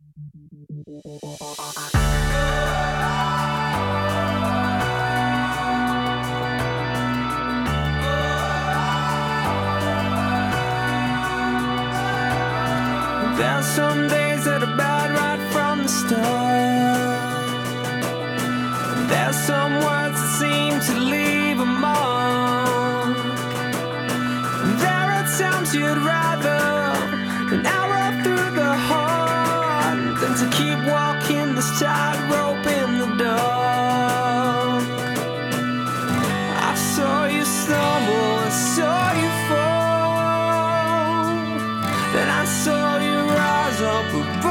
There's some days that are bad right from the start. There's some words that seem to leave a mark. There are times you'd rather an arrow through the heart than to keep walking this tightrope in the dark. I saw you stumble, I saw you fall, then I saw you rise up above.